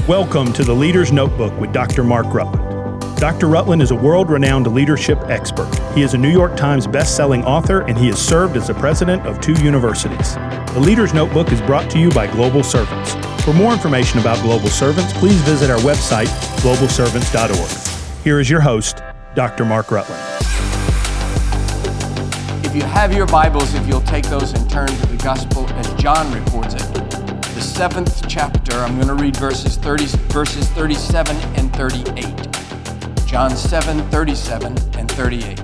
Welcome to the Leader's Notebook with Dr. Mark Rutland. Dr. Rutland is a world-renowned leadership expert. He is a New York Times best-selling author, and he has served as the president of 2 universities. The Leader's Notebook is brought to you by Global Servants. For more information about Global Servants, please visit our website, globalservants.org. Here is your host, Dr. Mark Rutland. If you have your Bibles, if you'll take those and turn to the Gospel as John records it, the 7th chapter, I'm going to read verses 37 and 38. John 7, 37 and 38.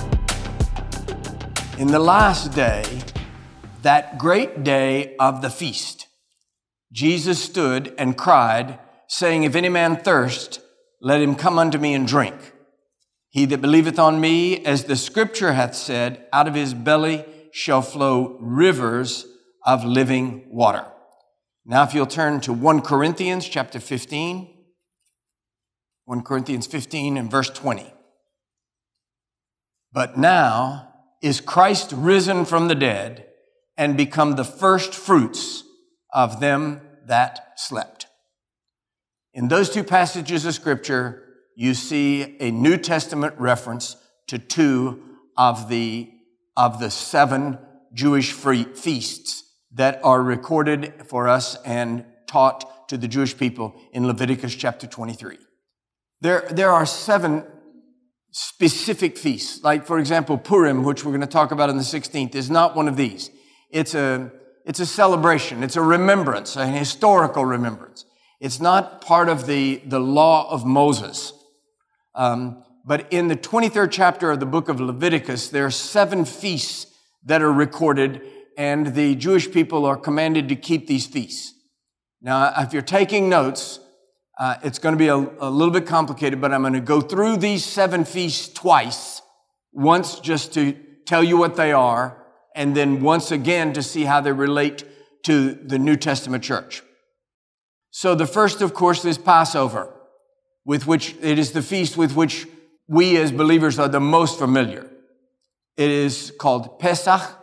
In the last day, that great day of the feast, Jesus stood and cried, saying, If any man thirst, let him come unto me and drink. He that believeth on me, as the scripture hath said, out of his belly shall flow rivers of living water. Now, if you'll turn to 1 Corinthians chapter 15, 1 Corinthians 15 and verse 20. But now is Christ risen from the dead and become the first fruits of them that slept. In those 2 passages of scripture, you see a New Testament reference to 2 of the 7 Jewish feasts that are recorded for us and taught to the Jewish people in Leviticus chapter 23. There are 7 specific feasts. Like, for example, Purim, which we're going to talk about on the 16th, is not one of these. It's a celebration. It's a remembrance, a historical remembrance. It's not part of the law of Moses. But in the 23rd chapter of the book of Leviticus, there are 7 feasts that are recorded, and the Jewish people are commanded to keep these feasts. Now, if you're taking notes, it's going to be a little bit complicated, but I'm going to go through these 7 feasts twice. Once just to tell you what they are, and then once again to see how they relate to the New Testament church. So the first, of course, is Passover, with which it is the feast with which we as believers are the most familiar. It is called Pesach.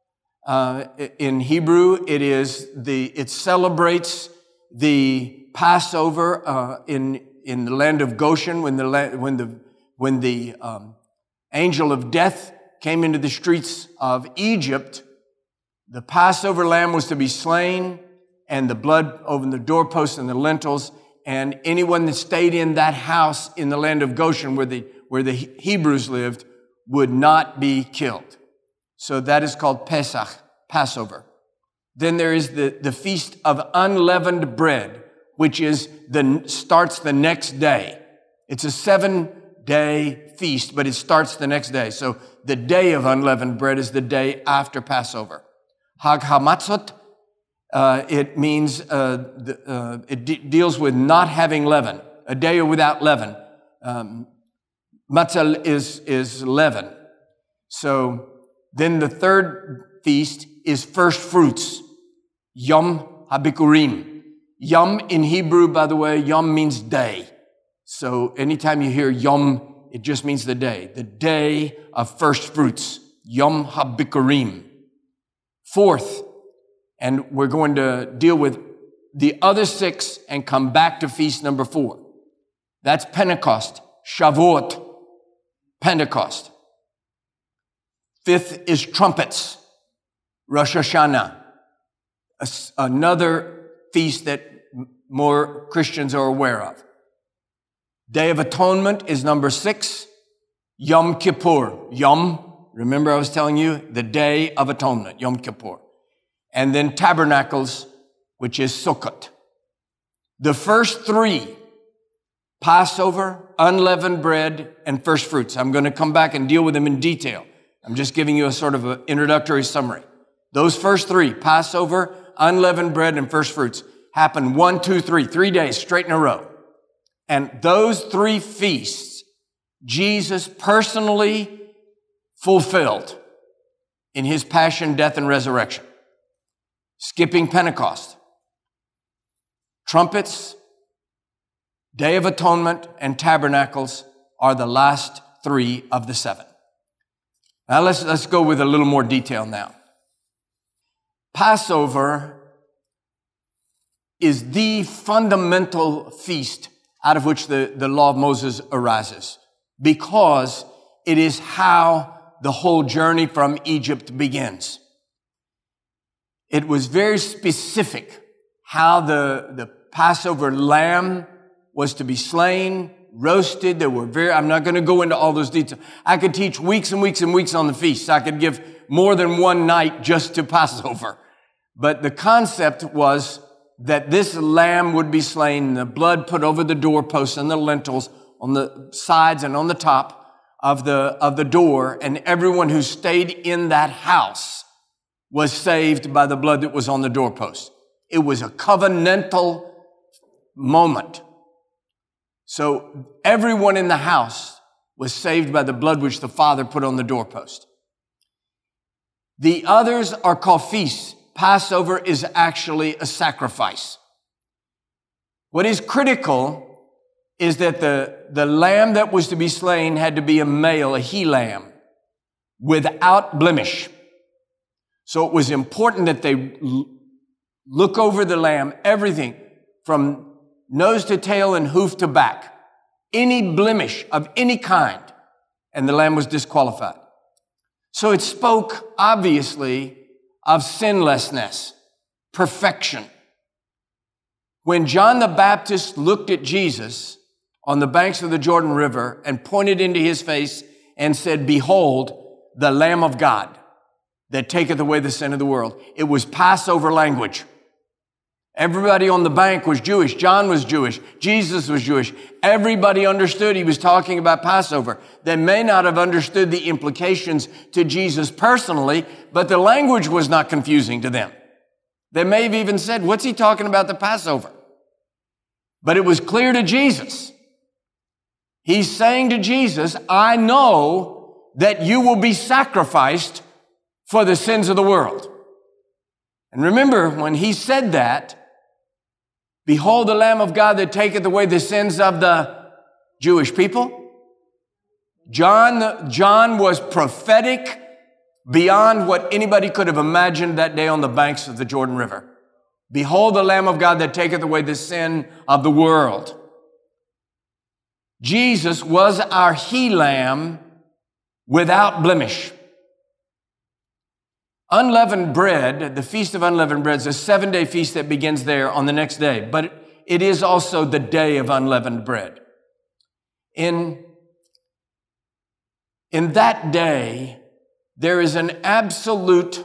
In Hebrew, it celebrates the Passover in the land of Goshen when the angel of death came into the streets of Egypt. The Passover lamb was to be slain, and the blood over the doorposts and the lintels, and anyone that stayed in that house in the land of Goshen where the Hebrews lived would not be killed. So that is called Pesach, Passover. Then there is the Feast of Unleavened Bread, which starts the next day. It's a 7-day feast, but it starts the next day. So the day of unleavened bread is the day after Passover. Hag HaMatzot, it means, it deals with not having leaven, a day without leaven. Matzah is leaven. So then the third feast is first fruits, Yom HaBikurim. Yom in Hebrew, by the way, Yom means day. So anytime you hear Yom, it just means the day of first fruits, Yom HaBikurim. Fourth, and we're going to deal with the other 6 and come back to feast number 4. That's Pentecost, Shavuot, Pentecost. 5th is trumpets, Rosh Hashanah, another feast that more Christians are aware of. Day of Atonement is number 6, Yom Kippur. Yom, remember I was telling you, the Day of Atonement, Yom Kippur. And then Tabernacles, which is Sukkot. The first 3, Passover, unleavened bread, and first fruits. I'm going to come back and deal with them in detail. I'm just giving you a sort of an introductory summary. Those first 3, Passover, unleavened bread, and first fruits, happen 1, 2, 3 days straight in a row. And those 3 feasts, Jesus personally fulfilled in his passion, death, and resurrection. Skipping Pentecost. Trumpets, Day of Atonement, and Tabernacles are the last 3 of the 7. Now let's go with a little more detail now. Passover is the fundamental feast out of which the law of Moses arises, because it is how the whole journey from Egypt begins. It was very specific how the Passover lamb was to be slain, roasted. I'm not going to go into all those details. I could teach weeks and weeks and weeks on the feasts. I could give more than one night just to Passover. But the concept was that this lamb would be slain, the blood put over the doorposts and the lintels on the sides and on the top of the door, and everyone who stayed in that house was saved by the blood that was on the doorpost. It was a covenantal moment. So everyone in the house was saved by the blood which the Father put on the doorpost. The others are called feasts. Passover is actually a sacrifice. What is critical is that the lamb that was to be slain had to be a male, a he lamb, without blemish. So it was important that they look over the lamb, everything from nose to tail and hoof to back, any blemish of any kind, and the lamb was disqualified. So it spoke, obviously, of sinlessness, perfection. When John the Baptist looked at Jesus on the banks of the Jordan River and pointed into his face and said, "Behold, the Lamb of God that taketh away the sin of the world," it was Passover language. Everybody on the bank was Jewish. John was Jewish. Jesus was Jewish. Everybody understood he was talking about Passover. They may not have understood the implications to Jesus personally, but the language was not confusing to them. They may have even said, "What's he talking about the Passover?" But it was clear to Jesus. He's saying to Jesus, "I know that you will be sacrificed for the sins of the world." And remember, when he said that, "Behold the Lamb of God that taketh away the sins of the Jewish people." John was prophetic beyond what anybody could have imagined that day on the banks of the Jordan River. "Behold the Lamb of God that taketh away the sin of the world." Jesus was our he lamb without blemish. Unleavened bread, the Feast of Unleavened Bread, is a 7-day feast that begins there on the next day, but it is also the day of unleavened bread. In that day, there is an absolute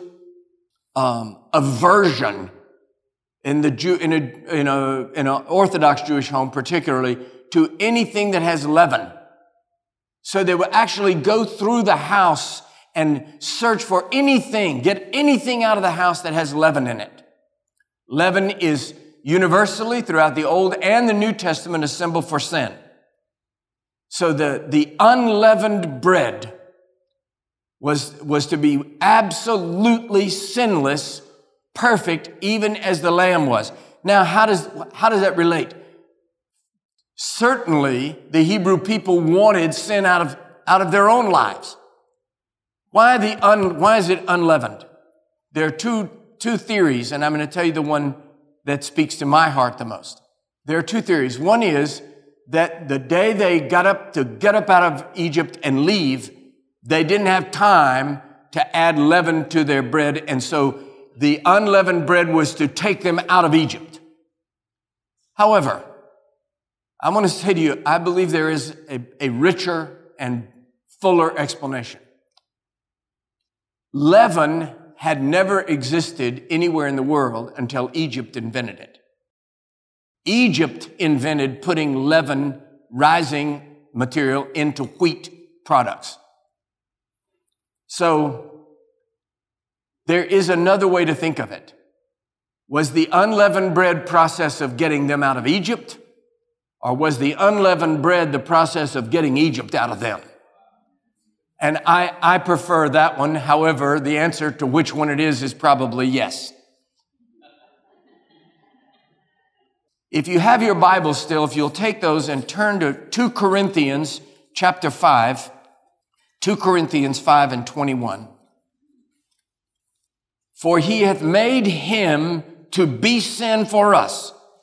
aversion in an Orthodox Jewish home, particularly, to anything that has leaven. So they will actually go through the house and search for anything, get anything out of the house that has leaven in it. Leaven is universally throughout the Old and the New Testament a symbol for sin. So the unleavened bread was to be absolutely sinless, perfect, even as the lamb was. Now, how does that relate? Certainly, the Hebrew people wanted sin out of their own lives. Why is it unleavened? There are two theories, and I'm going to tell you the one that speaks to my heart the most. There are two theories. One is that the day they got up out of Egypt and leave, they didn't have time to add leaven to their bread, and so the unleavened bread was to take them out of Egypt. However, I want to say to you, I believe there is a richer and fuller explanation. Leaven had never existed anywhere in the world until Egypt invented it. Egypt invented putting leaven, rising material, into wheat products. So there is another way to think of it. Was the unleavened bread process of getting them out of Egypt, or was the unleavened bread the process of getting Egypt out of them? And I prefer that one. However, the answer to which one it is probably yes. If you have your Bible still, if you'll take those and turn to 2 Corinthians chapter 5, 2 Corinthians 5 and 21. "For he hath made him to be sin for us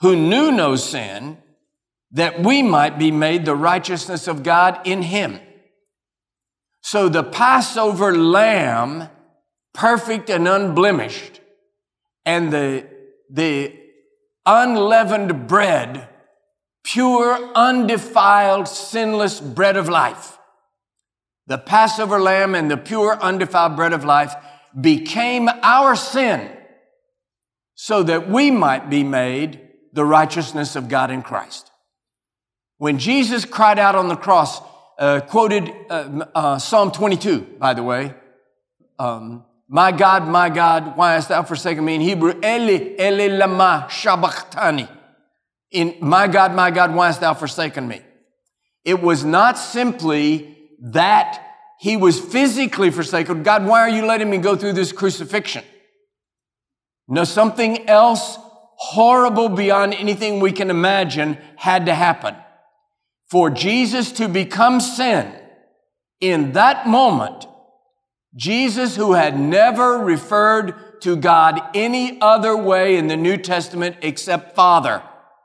who knew no sin, that we might be made the righteousness of God in him. So the Passover lamb, perfect and unblemished, and the unleavened bread, pure, undefiled, sinless bread of life. The Passover lamb and the pure, undefiled bread of life became our sin so that we might be made the righteousness of God in Christ. When Jesus cried out on the cross, quoted Psalm 22, by the way, my God, why hast thou forsaken me? In Hebrew, Eli, Eli lama sabachthani. In my God, why hast thou forsaken me? It was not simply that he was physically forsaken. God, why are you letting me go through this crucifixion? No, something else horrible beyond anything we can imagine had to happen. For Jesus to become sin in that moment, Jesus, who had never referred to God any other way in the New Testament except Father,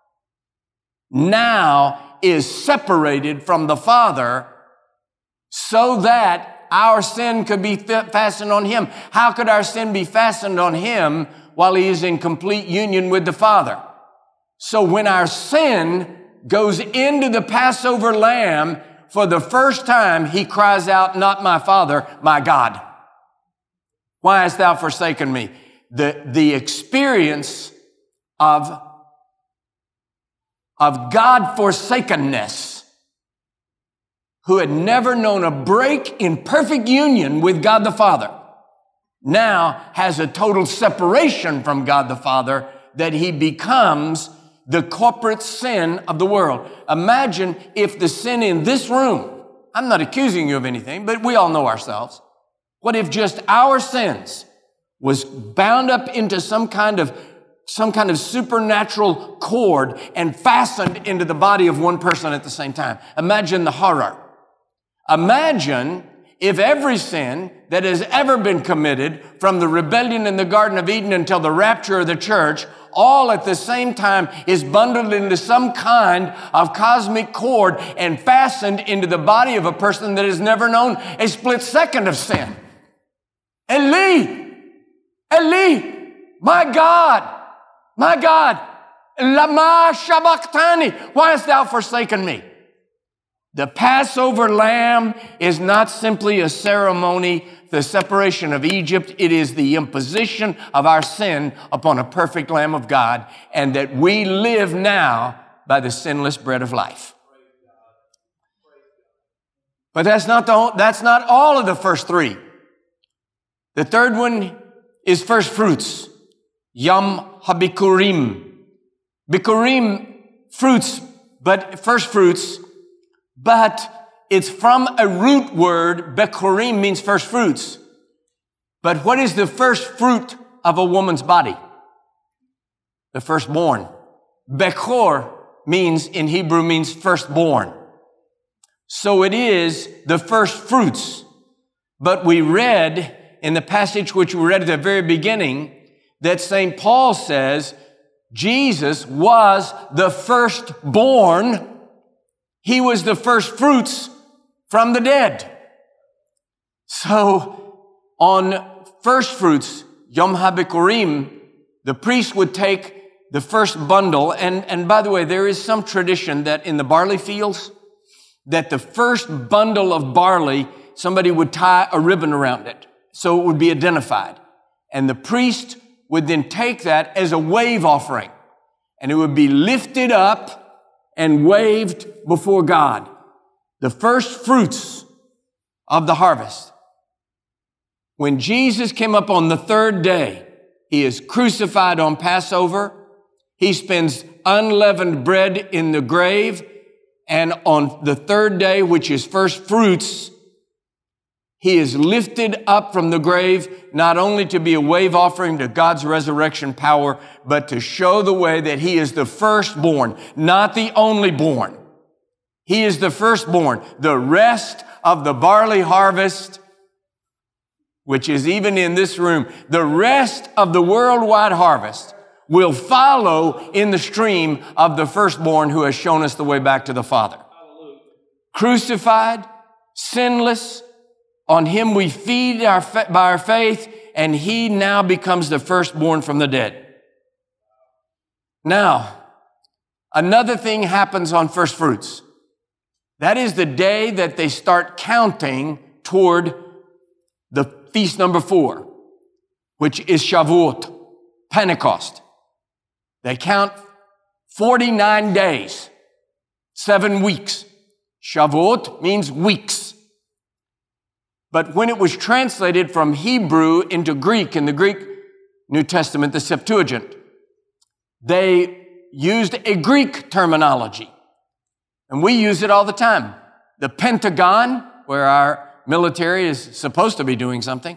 now is separated from the Father so that our sin could be fastened on him. How could our sin be fastened on him while he is in complete union with the Father? So when our sin goes into the Passover lamb, for the first time, he cries out, not my Father, my God. Why hast thou forsaken me? The experience of God forsakenness, who had never known a break in perfect union with God the Father, now has a total separation from God the Father, that he becomes the corporate sin of the world. Imagine if the sin in this room, I'm not accusing you of anything, but we all know ourselves. What if just our sins was bound up into some kind of supernatural cord and fastened into the body of one person at the same time? Imagine the horror. Imagine if every sin that has ever been committed, from the rebellion in the Garden of Eden until the rapture of the church, all at the same time is bundled into some kind of cosmic cord and fastened into the body of a person that has never known a split second of sin. Eli, Eli, my God, lama sabachthani, why hast thou forsaken me? The Passover lamb is not simply a ceremony, the separation of Egypt. It is the imposition of our sin upon a perfect Lamb of God, and that we live now by the sinless bread of life. But that's not all of the first three. The third one is first fruits. Yom HaBikurim. Bikurim, fruits, but first fruits. But it's from a root word. Bekurim means first fruits. But what is the first fruit of a woman's body? The firstborn. Bekor in Hebrew means firstborn. So it is the first fruits. But we read in the passage which we read at the very beginning that St. Paul says Jesus was the firstborn. He was the first fruits from the dead. So on first fruits, Yom HaBikurim, the priest would take the first bundle. And by the way, there is some tradition that in the barley fields, that the first bundle of barley, somebody would tie a ribbon around it so it would be identified. And the priest would then take that as a wave offering, and it would be lifted up and waved before God. The first fruits of the harvest. When Jesus came up on the third day, he is crucified on Passover. He spends unleavened bread in the grave. And on the third day, which is first fruits, he is lifted up from the grave, not only to be a wave offering to God's resurrection power, but to show the way that he is the firstborn, not the only born. He is the firstborn. The rest of the barley harvest, which is even in this room, the rest of the worldwide harvest will follow in the stream of the firstborn who has shown us the way back to the Father. Crucified, sinless, on him we feed by our faith, and he now becomes the firstborn from the dead. Now, another thing happens on first fruits. That is the day that they start counting toward the feast number 4, which is Shavuot, Pentecost. They count 49 days, 7 weeks. Shavuot means weeks. But when it was translated from Hebrew into Greek, in the Greek New Testament, the Septuagint, they used a Greek terminology. And we use it all the time. The Pentagon, where our military is supposed to be doing something,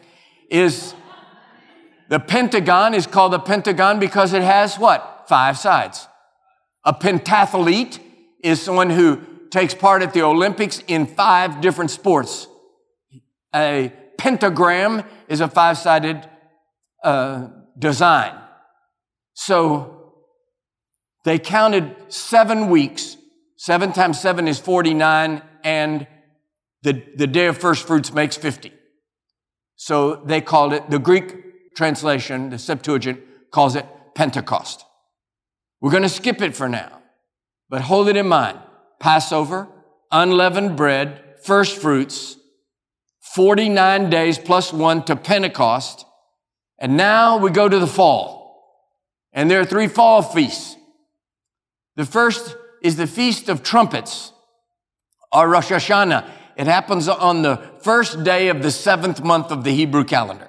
the Pentagon is called the Pentagon because it has what? 5 sides. A pentathlete is someone who takes part at the Olympics in 5 different sports. A pentagram is a 5-sided design. So they counted 7 weeks. 7 times 7 is 49, and the day of first fruits makes 50. So they called it, the Greek translation, the Septuagint, calls it Pentecost. We're going to skip it for now, but hold it in mind. Passover, unleavened bread, first fruits, 49 days plus 1 to Pentecost. And now we go to the fall. And there are 3 fall feasts. The first is the Feast of Trumpets, or Rosh Hashanah. It happens on the first day of the 7th month of the Hebrew calendar.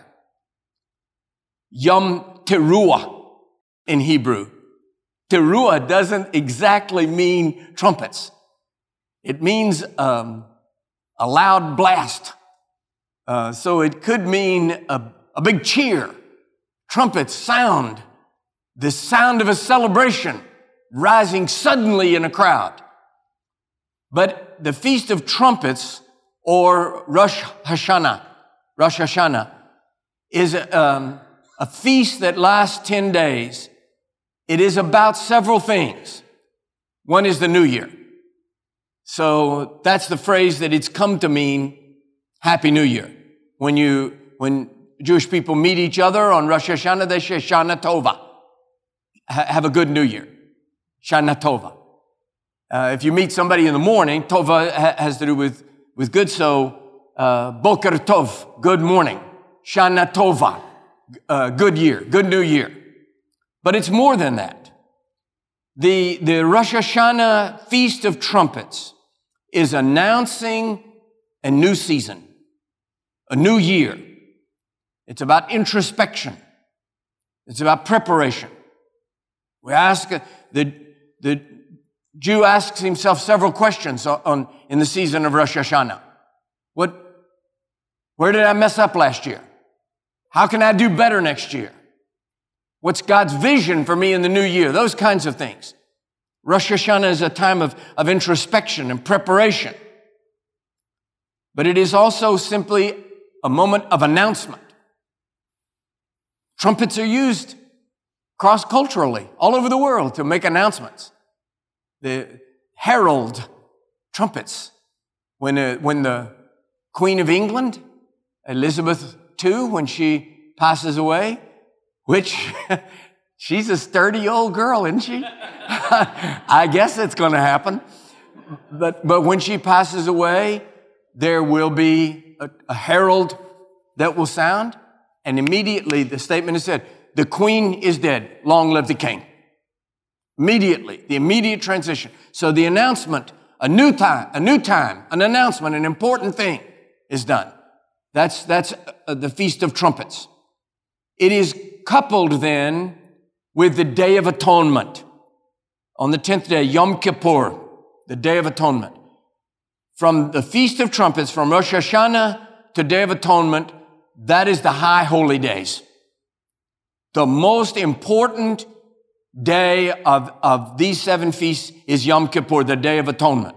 Yom Teruah in Hebrew. Teruah doesn't exactly mean trumpets. It means a loud blast. So it could mean a big cheer. Trumpets sound, the sound of a celebration rising suddenly in a crowd. But the Feast of Trumpets, or Rosh Hashanah, is a feast that lasts 10 days. It is about several things. One is the New Year. So that's the phrase that it's come to mean, Happy New Year. When Jewish people meet each other on Rosh Hashanah, they say Shana Tova. Have a good New Year. Shana Tova. If you meet somebody in the morning, Tova has to do with good. So, Boker Tov, good morning. Shana Tova, good year, good New Year. But it's more than that. The Rosh Hashanah Feast of Trumpets is announcing a new season, a new year. It's about introspection. It's about preparation. We ask, the Jew asks himself several questions in the season of Rosh Hashanah. Where did I mess up last year? How can I do better next year? What's God's vision for me in the new year? Those kinds of things. Rosh Hashanah is a time of introspection and preparation. But it is also simply a moment of announcement. Trumpets are used cross-culturally all over the world to make announcements. The herald trumpets. When the Queen of England, Elizabeth II, when she passes away, which she's a sturdy old girl, isn't she? I guess it's going to happen. But when she passes away, there will be a herald that will sound, and immediately the statement is said, the Queen is dead, long live the King. Immediately, the immediate transition. So the announcement, a new time, an announcement, an important thing is done. That's the Feast of Trumpets. It is coupled then with the Day of Atonement. On the 10th day, Yom Kippur, the Day of Atonement. From the Feast of Trumpets, from Rosh Hashanah to Day of Atonement, that is the high holy days. The most important day of these 7 feasts is Yom Kippur, the Day of Atonement.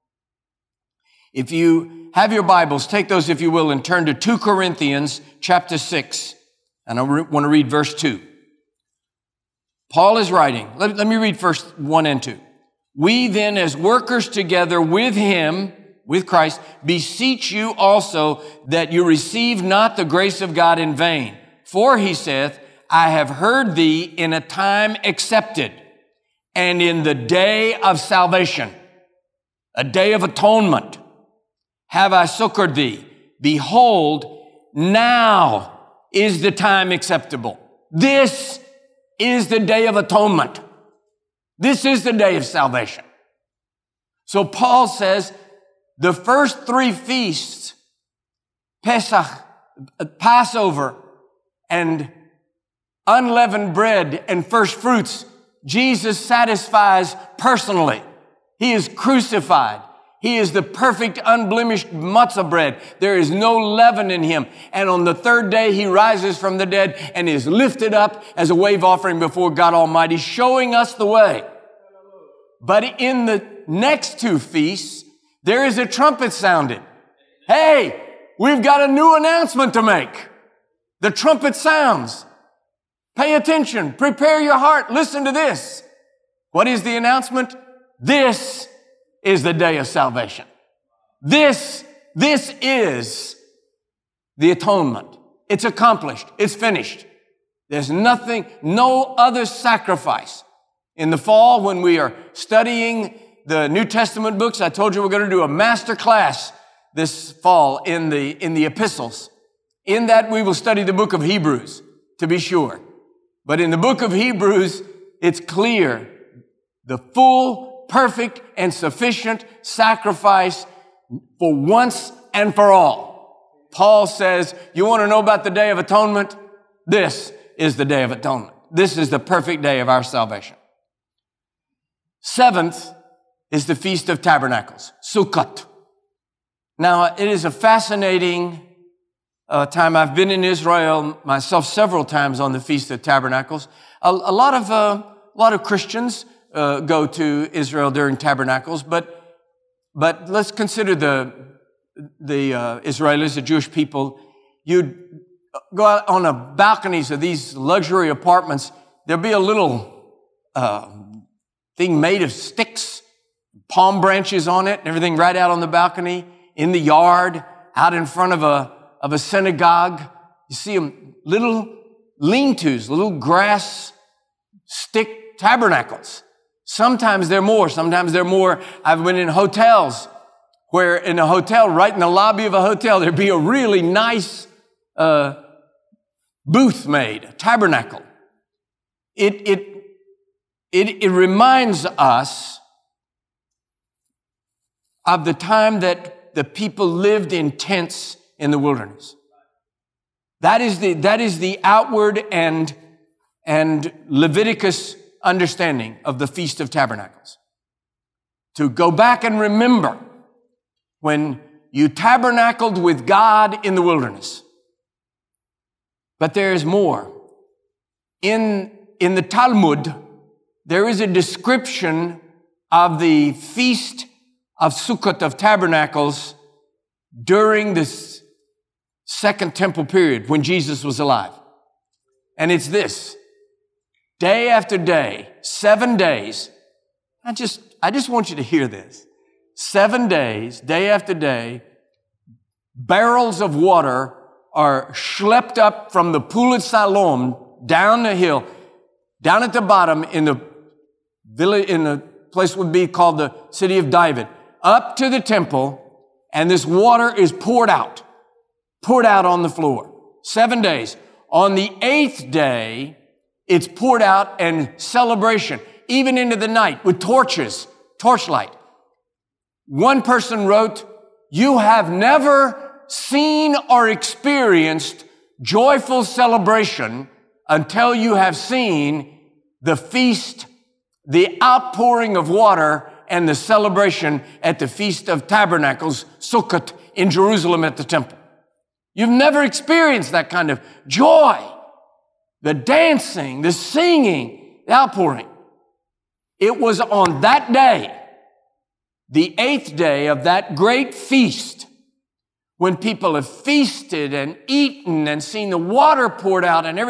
If you have your Bibles, take those, if you will, and turn to 2 Corinthians chapter 6. And I want to read verse 2. Paul is writing. Let me read verse 1 and 2. We then, as workers together with him, with Christ, beseech you also that you receive not the grace of God in vain. For he saith, I have heard thee in a time accepted, and in the day of salvation, a day of atonement, have I succored thee. Behold, now is the time acceptable. This is the day of atonement. This is the day of salvation. So Paul says the first three feasts, Pesach, Passover, and unleavened bread and first fruits, Jesus satisfies personally. He is crucified. He is the perfect, unblemished matzah bread. There is no leaven in him. And on the third day, he rises from the dead and is lifted up as a wave offering before God Almighty, showing us the way. But in the next two feasts, there is a trumpet sounded. Hey, we've got a new announcement to make. The trumpet sounds. Pay attention. Prepare your heart. Listen to this. What is the announcement? This is the day of salvation. This is the atonement. It's accomplished. It's finished. There's nothing, no other sacrifice. In the fall, when we are studying the New Testament books, I told you we're going to do a master class this fall in the epistles. In that, we will study the book of Hebrews, to be sure. But in the book of Hebrews, it's clear the full, perfect, and sufficient sacrifice for once and for all. Paul says, you want to know about the Day of Atonement? This is the Day of Atonement. This is the perfect day of our salvation. Seventh is the Feast of Tabernacles, Sukkot. Now, it is a fascinating time. I've been in Israel myself several times on the Feast of Tabernacles. A lot of Christians go to Israel during Tabernacles, but let's consider the Israelis, the Jewish people. You'd go out on the balconies of these luxury apartments. There'll be a little thing made of sticks, palm branches on it, and everything right out on the balcony, in the yard, out in front of a synagogue. You see them, little lean-tos, little grass stick tabernacles. Sometimes they're more, sometimes they're more. I've been in hotels where in a hotel, right in the lobby of a hotel, there'd be a really nice booth made, a tabernacle. It reminds us of the time that the people lived in tents in the wilderness. That is the outward and Leviticus understanding of the Feast of Tabernacles. To go back and remember when you tabernacled with God in the wilderness. But there is more. In the Talmud, there is a description of the Feast of Sukkot of Tabernacles during this Second Temple period when Jesus was alive. And it's this. Day after day, 7 days. I just want you to hear this. 7 days, day after day, barrels of water are schlepped up from the Pool of Siloam down the hill, down at the bottom in the village, in the place would be called the City of David, up to the temple, and this water is poured out on the floor. 7 days. On the 8th day, it's poured out in celebration, even into the night with torches, torchlight. One person wrote, you have never seen or experienced joyful celebration until you have seen the feast, the outpouring of water, and the celebration at the Feast of Tabernacles, Sukkot, in Jerusalem at the temple. You've never experienced that kind of joy. The dancing, the singing, the outpouring. It was on that day, the 8th day of that great feast, when people have feasted and eaten and seen the water poured out and everything.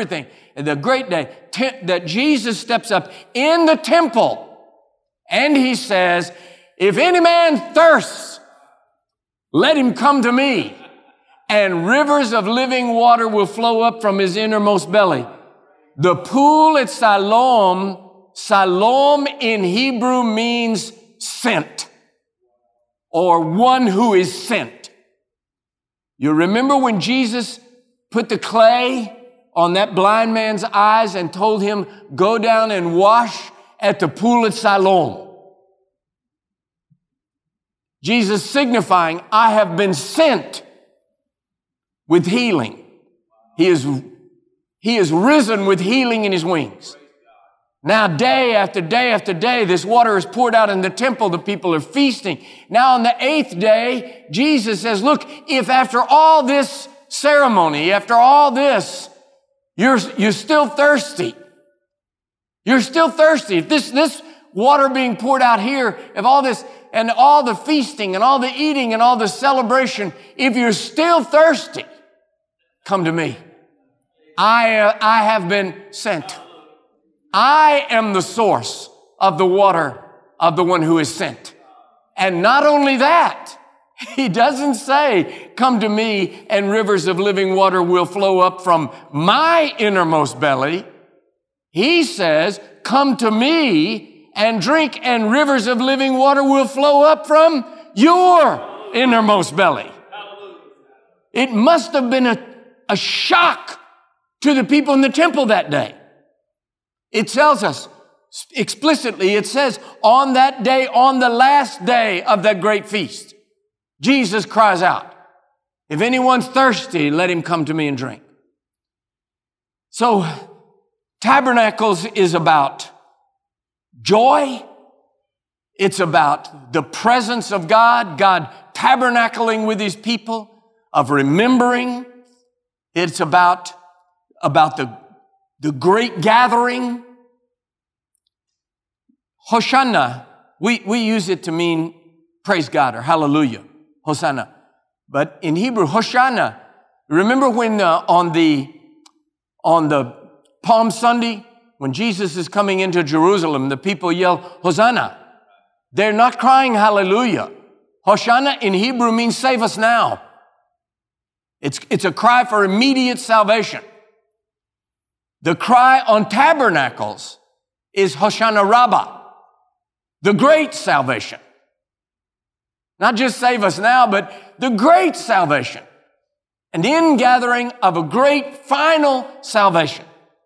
the great day, that Jesus steps up in the temple and he says, if any man thirsts, let him come to me, and rivers of living water will flow up from his innermost belly. The pool at Siloam, Siloam in Hebrew means sent, or one who is sent. You remember when Jesus put the clay on that blind man's eyes and told him, go down and wash at the pool at Siloam. Jesus signifying, I have been sent with healing. He is risen with healing in his wings. Now day after day after day, this water is poured out in the temple. The people are feasting. Now on the 8th day, Jesus says, look, if after all this ceremony, after all this, you're still thirsty. You're still thirsty. If this water being poured out here, if all this, and all the feasting and all the eating and all the celebration, if you're still thirsty, come to me. I have been sent. I am the source of the water of the one who is sent. And not only that, he doesn't say, come to me and rivers of living water will flow up from my innermost belly. He says, come to me and drink, and rivers of living water will flow up from your innermost belly. It must have been a shock to the people in the temple that day. It tells us explicitly, it says, on that day, on the last day of that great feast, Jesus cries out, if anyone's thirsty, let him come to me and drink. So, Tabernacles is about joy. It's about the presence of God, God tabernacling with his people, of remembering. It's about the great gathering. Hosanna, we use it to mean praise God or hallelujah, Hosanna. But in Hebrew, Hosanna, remember when on the Palm Sunday, when Jesus is coming into Jerusalem, the people yell, Hosanna. They're not crying hallelujah. Hosanna in Hebrew means save us now. It's a cry for immediate salvation. The cry on Tabernacles is Hosanna Rabbah, the great salvation. Not just save us now, but the great salvation. An ingathering of a great final salvation.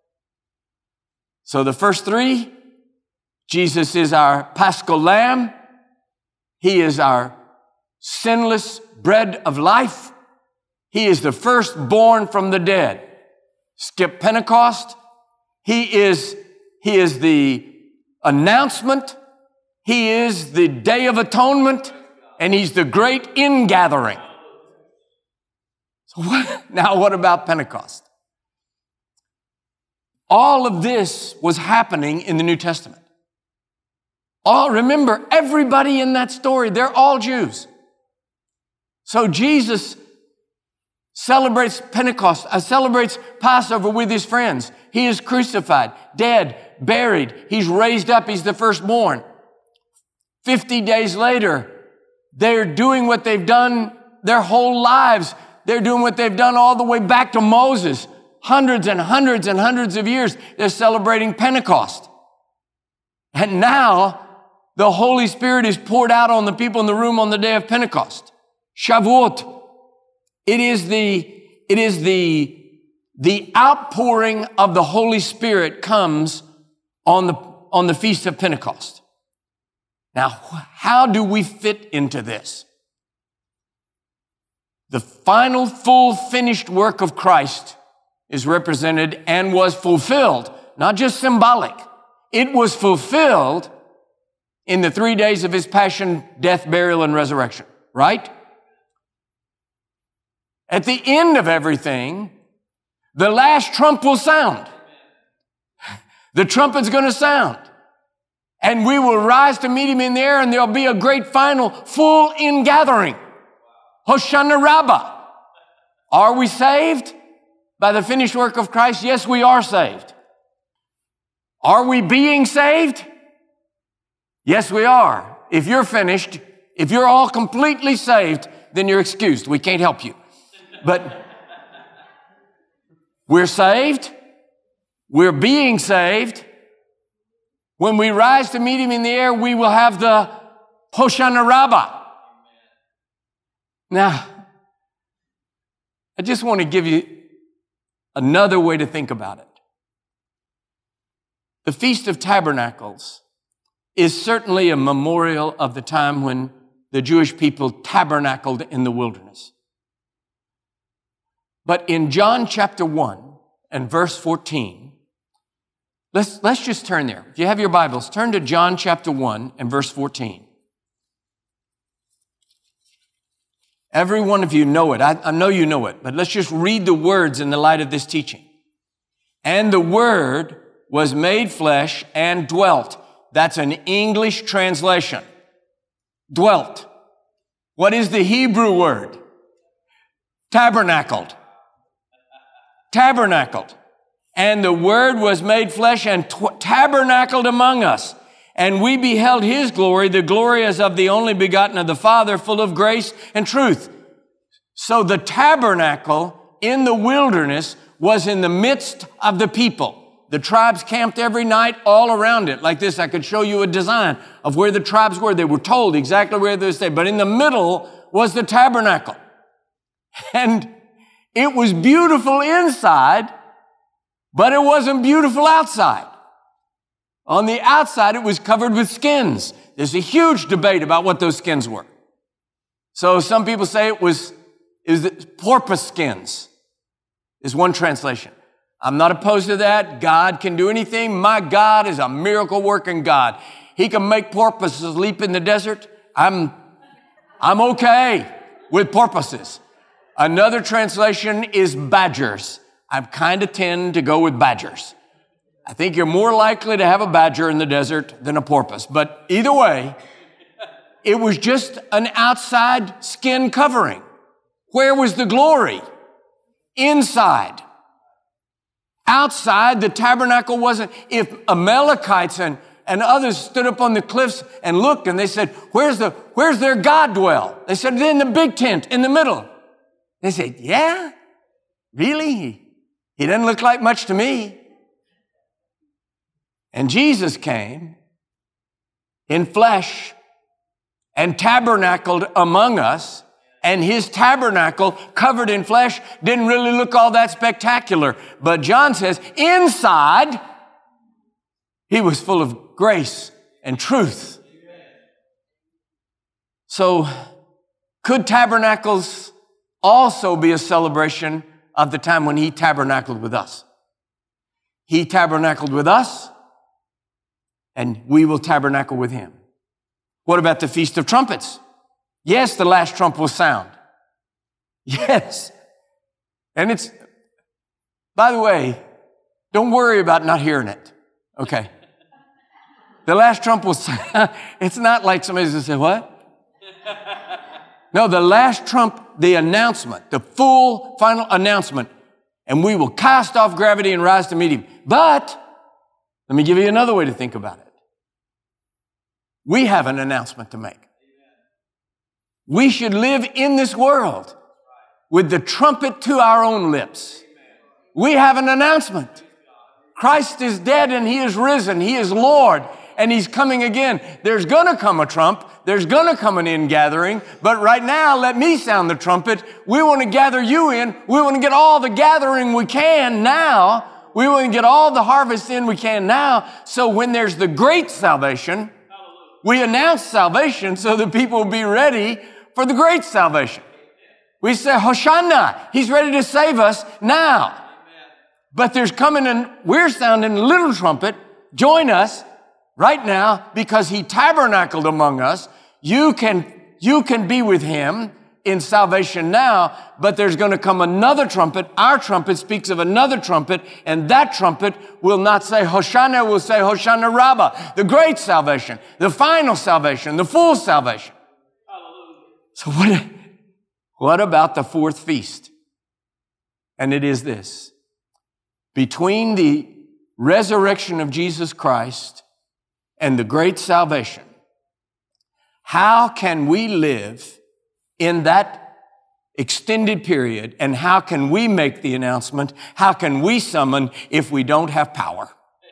So the first three, Jesus is our Paschal Lamb. He is our sinless bread of life. He is the firstborn from the dead. Skip Pentecost. He is the announcement. He is the Day of Atonement. And he's the great ingathering. So now what about Pentecost? All of this was happening in the New Testament. Remember, everybody in that story, they're all Jews. So Jesus celebrates Pentecost, celebrates Passover with his friends. He is crucified, dead, buried. He's raised up. He's the firstborn. 50 days later, they're doing what they've done their whole lives. They're doing what they've done all the way back to Moses. Hundreds and hundreds and hundreds of years, they're celebrating Pentecost. And now, the Holy Spirit is poured out on the people in the room on the day of Pentecost. Shavuot. It is the outpouring of the Holy Spirit comes on the Feast of Pentecost. Now, how do we fit into this? The final full finished work of Christ is represented and was fulfilled, not just symbolic. It was fulfilled in the 3 days of his passion, death, burial, and resurrection, right? At the end of everything, the last trump will sound. The trumpet's going to sound. And we will rise to meet him in the air, and there'll be a great final full ingathering. Hosanna Rabbah. Are we saved? by the finished work of Christ? Yes, we are saved. Are we being saved? Yes, we are. If you're finished, if you're all completely saved, then you're excused. We can't help you. But we're saved. We're being saved. When we rise to meet him in the air, we will have the Hoshana Rabbah. Now, I just want to give you another way to think about it. The Feast of Tabernacles is certainly a memorial of the time when the Jewish people tabernacled in the wilderness. But in John chapter 1 and verse 14, let's just turn there. If you have your Bibles, turn to John chapter 1 and verse 14. Every one of you know it. I know you know it, but let's just read the words in the light of this teaching. And the Word was made flesh and dwelt. That's an English translation. Dwelt. What is the Hebrew word? Tabernacled. Tabernacled. And the Word was made flesh and tabernacled among us. And we beheld his glory, the glory as of the only begotten of the Father, full of grace and truth. So the tabernacle in the wilderness was in the midst of the people. The tribes camped every night all around it. Like this, I could show you a design of where the tribes were. They were told exactly where they stayed. But in the middle was the tabernacle. And it was beautiful inside, but it wasn't beautiful outside. On the outside, it was covered with skins. There's a huge debate about what those skins were. So some people say it was porpoise skins, is one translation. I'm not opposed to that. God can do anything. My God is a miracle-working God. He can make porpoises leap in the desert. I'm okay with porpoises. Another translation is badgers. I kind of tend to go with badgers. I think you're more likely to have a badger in the desert than a porpoise. But either way, it was just an outside skin covering. Where was the glory? Inside. Outside, the tabernacle wasn't. If Amalekites and others stood up on the cliffs and looked and they said, where's their God dwell? They said, in the big tent in the middle. They said, yeah? Really? He doesn't look like much to me. And Jesus came in flesh and tabernacled among us, and his tabernacle covered in flesh didn't really look all that spectacular. But John says inside, he was full of grace and truth. So could tabernacles also be a celebration of the time when he tabernacled with us? He tabernacled with us, and we will tabernacle with him. What about the Feast of Trumpets? Yes, the last trump will sound. Yes. And it's, by the way, don't worry about not hearing it. Okay. The last trump will sound. It's not like somebody's going to say, what? No, the last trump, the announcement, the full final announcement, and we will cast off gravity and rise to meet him. But let me give you another way to think about it. We have an announcement to make. We should live in this world with the trumpet to our own lips. We have an announcement. Christ is dead and he is risen. He is Lord and he's coming again. There's going to come a trump. There's going to come an ingathering. But right now, let me sound the trumpet. We want to gather you in. We want to get all the gathering we can now. We want to get all the harvest in we can now. So when there's the great salvation, we announce salvation so that people will be ready for the great salvation. We say, Hoshana, he's ready to save us now. But there's coming and we're sounding a little trumpet. Join us right now because he tabernacled among us. You can be with him in salvation now, but there's going to come another trumpet. Our trumpet speaks of another trumpet, and that trumpet will not say Hoshana, will say Hoshana Rabbah, the great salvation, the final salvation, the full salvation. Hallelujah. So what about the fourth feast? And it is this: between the resurrection of Jesus Christ and the great salvation, how can we live in that extended period, and how can we make the announcement? How can we summon if we don't have power?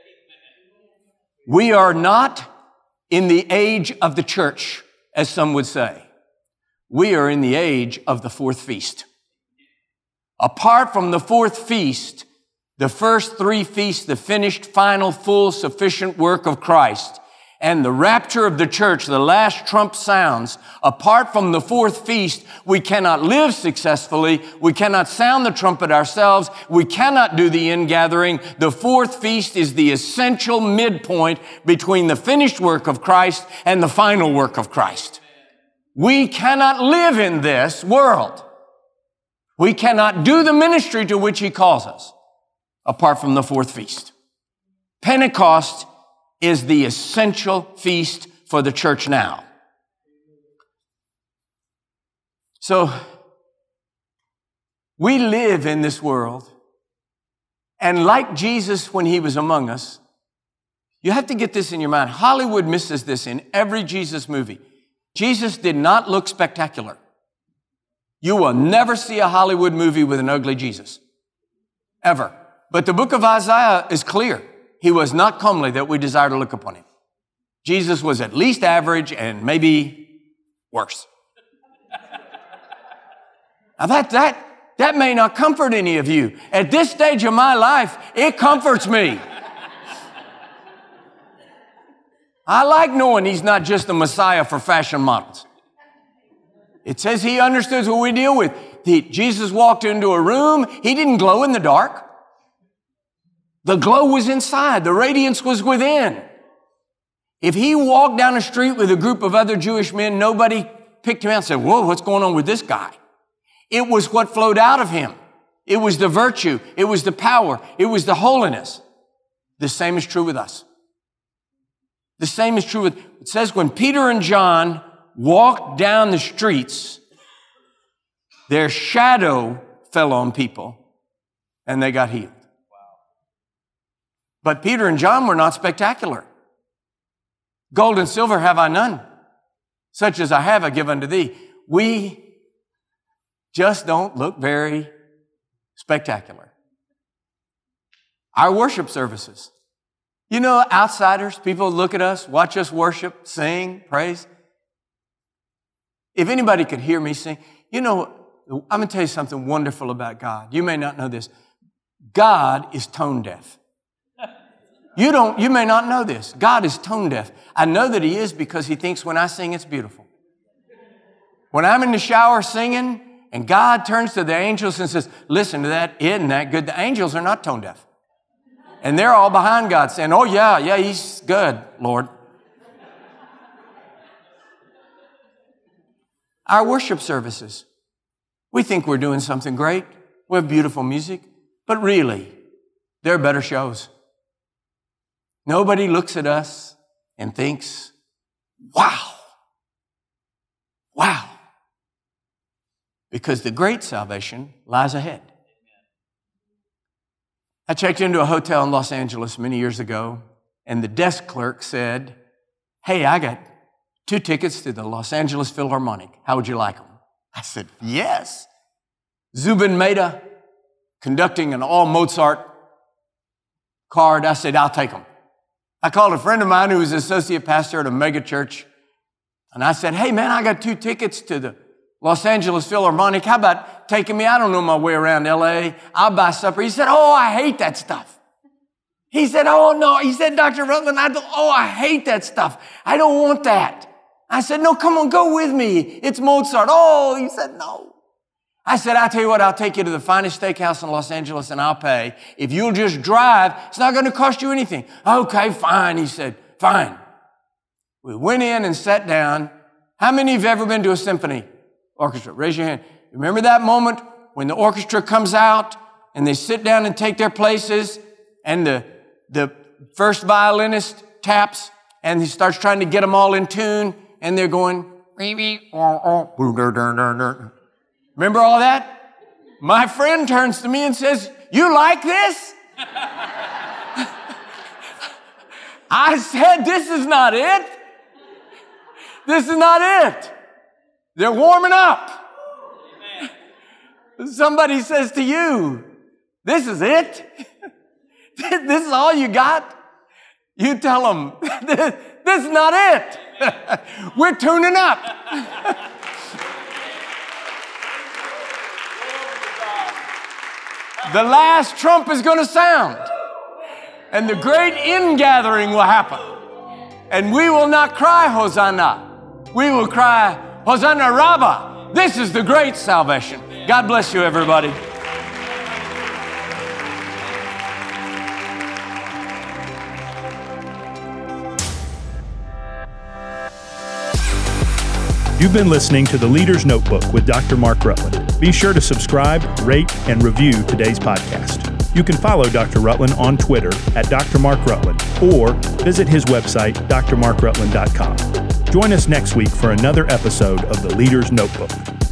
We are not in the age of the church, as some would say. We are in the age of the fourth feast. Apart from the fourth feast, the first three feasts, the finished, final, full, sufficient work of Christ, and the rapture of the church, the last trump sounds, apart from the fourth feast, we cannot live successfully. We cannot sound the trumpet ourselves. We cannot do the ingathering. The fourth feast is the essential midpoint between the finished work of Christ and the final work of Christ. We cannot live in this world. We cannot do the ministry to which He calls us apart from the fourth feast. Pentecost is the essential feast for the church now. So, we live in this world, and like Jesus when He was among us, you have to get this in your mind. Hollywood misses this in every Jesus movie. Jesus did not look spectacular. You will never see a Hollywood movie with an ugly Jesus. Ever. But the book of Isaiah is clear. He was not comely that we desire to look upon Him. Jesus was at least average and maybe worse. Now that may not comfort any of you. At this stage of my life, it comforts me. I like knowing He's not just the Messiah for fashion models. It says He understood what we deal with. Jesus walked into a room. He didn't glow in the dark. The glow was inside. The radiance was within. If He walked down the street with a group of other Jewish men, nobody picked Him out and said, whoa, what's going on with this guy? It was what flowed out of Him. It was the virtue. It was the power. It was the holiness. The same is true with us. The same is true it says when Peter and John walked down the streets, their shadow fell on people and they got healed. But Peter and John were not spectacular. Gold and silver have I none. Such as I have I give unto thee. We just don't look very spectacular. Our worship services. You know, outsiders, people look at us, watch us worship, sing, praise. If anybody could hear me sing, you know, I'm going to tell you something wonderful about God. You may not know this. God is tone deaf. You may not know this. God is tone deaf. I know that He is because He thinks when I sing, it's beautiful. When I'm in the shower singing and God turns to the angels and says, listen to that, isn't that good? The angels are not tone deaf. And they're all behind God saying, oh yeah, He's good, Lord. Our worship services. We think we're doing something great. We have beautiful music. But really, there are better shows. Nobody looks at us and thinks, wow. Because the great salvation lies ahead. I checked into a hotel in Los Angeles many years ago, and the desk clerk said, hey, I got 2 tickets to the Los Angeles Philharmonic. How would you like them? I said, yes. Zubin Mehta conducting an all Mozart card. I said, I'll take them. I called a friend of mine who was associate pastor at a mega church, and I said, hey, man, I got 2 tickets to the Los Angeles Philharmonic. How about taking me? I don't know my way around L.A. I'll buy supper. He said, oh, I hate that stuff. He said, oh, no. He said, Dr. Rutland, I hate that stuff. I don't want that. I said, no, come on, go with me. It's Mozart. Oh, he said, no. I said, I'll tell you what, I'll take you to the finest steakhouse in Los Angeles and I'll pay. If you'll just drive, it's not going to cost you anything. Okay, fine. He said, fine. We went in and sat down. How many of you have ever been to a symphony orchestra? Raise your hand. Remember that moment when the orchestra comes out and they sit down and take their places and the first violinist taps and he starts trying to get them all in tune and they're going, remember all that? My friend turns to me and says, "You like this?" I said, "This is not it. This is not it." They're warming up. Somebody says to you, "This is it? This is all you got?" You tell them, "This is not it. We're tuning up." The last trump is going to sound, and the great ingathering will happen. And we will not cry, Hosanna. We will cry, Hosanna Rabbah. This is the great salvation. God bless you, everybody. You've been listening to The Leader's Notebook with Dr. Mark Rutland. Be sure to subscribe, rate, and review today's podcast. You can follow Dr. Rutland on Twitter at Dr. Mark Rutland or visit his website, drmarkrutland.com. Join us next week for another episode of The Leader's Notebook.